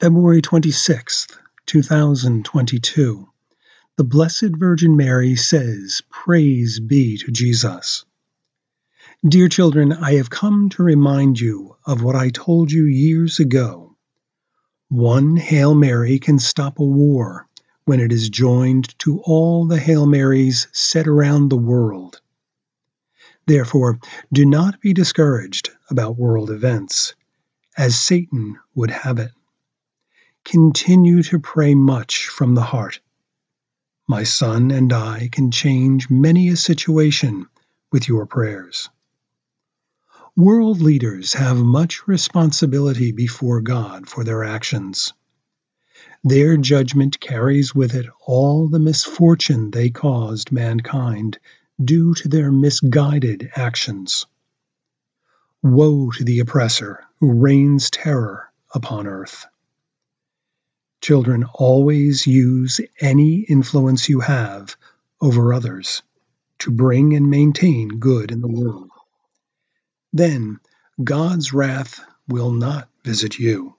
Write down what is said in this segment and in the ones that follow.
February 26th, 2022. The Blessed Virgin Mary says, "Praise be to Jesus." Dear children, I have come to remind you of what I told you years ago. One Hail Mary can stop a war when it is joined to all the Hail Marys said around the world. Therefore, do not be discouraged about world events, as Satan would have it. Continue to pray much from the heart. My son and I can change many a situation with your prayers. World leaders have much responsibility before God for their actions. Their judgment carries with it all the misfortune they caused mankind due to their misguided actions. Woe to the oppressor who rains terror upon earth. Children, always use any influence you have over others to bring and maintain good in the world. Then God's wrath will not visit you.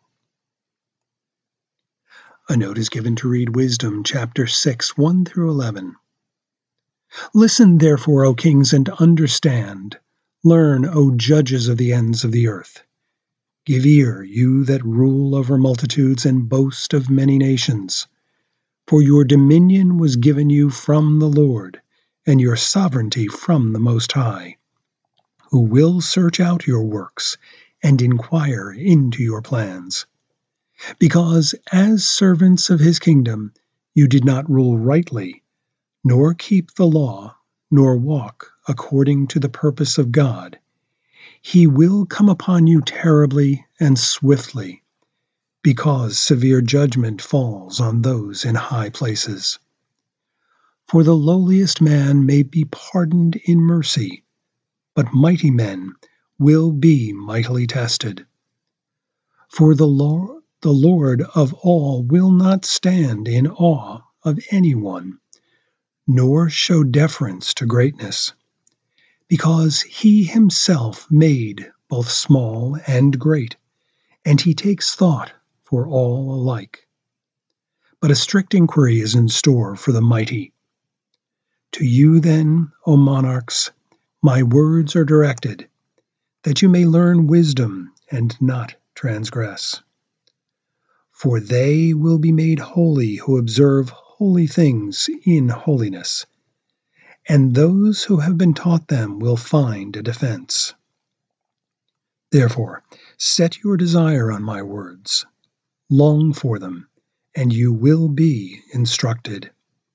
A note is given to read Wisdom, chapter 6, 1 through 11. Listen, therefore, O kings, and understand. Learn, O judges of the ends of the earth. Give ear, you that rule over multitudes and boast of many nations. For your dominion was given you from the Lord, and your sovereignty from the Most High, who will search out your works and inquire into your plans. Because as servants of his kingdom you did not rule rightly, nor keep the law, nor walk according to the purpose of God, he will come upon you terribly and swiftly, because severe judgment falls on those in high places. For the lowliest man may be pardoned in mercy, but mighty men will be mightily tested. For the Lord of all will not stand in awe of anyone, nor show deference to greatness, because he himself made both small and great, and he takes thought for all alike. But a strict inquiry is in store for the mighty. To you then, O monarchs, my words are directed, that you may learn wisdom and not transgress. For they will be made holy who observe holy things in holiness, and those who have been taught them will find a defense. Therefore, set your desire on my words, long for them, and you will be instructed.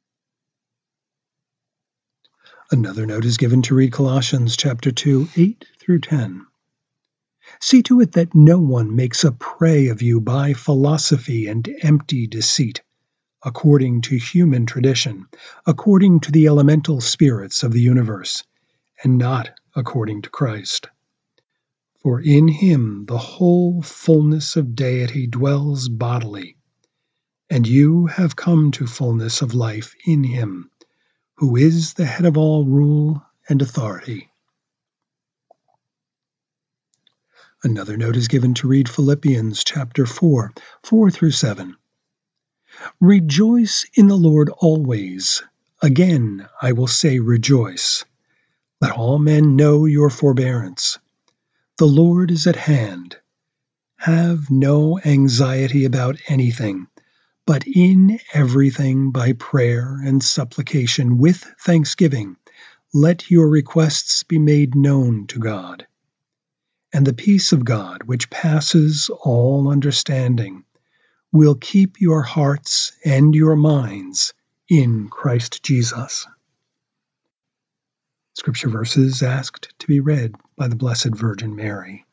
Another note is given to read Colossians chapter 2, 8 through 10. See to it that no one makes a prey of you by philosophy and empty deceit, according to human tradition, according to the elemental spirits of the universe, and not according to Christ. For in him the whole fullness of deity dwells bodily, and you have come to fullness of life in him, who is the head of all rule and authority. Another note is given to read Philippians chapter 4, 4 through 7. Rejoice in the Lord always. Again, I will say rejoice. Let all men know your forbearance. The Lord is at hand. Have no anxiety about anything, but in everything by prayer and supplication with thanksgiving, let your requests be made known to God. And the peace of God, which passes all understanding, will keep your hearts and your minds in Christ Jesus. Scripture verses asked to be read by the Blessed Virgin Mary.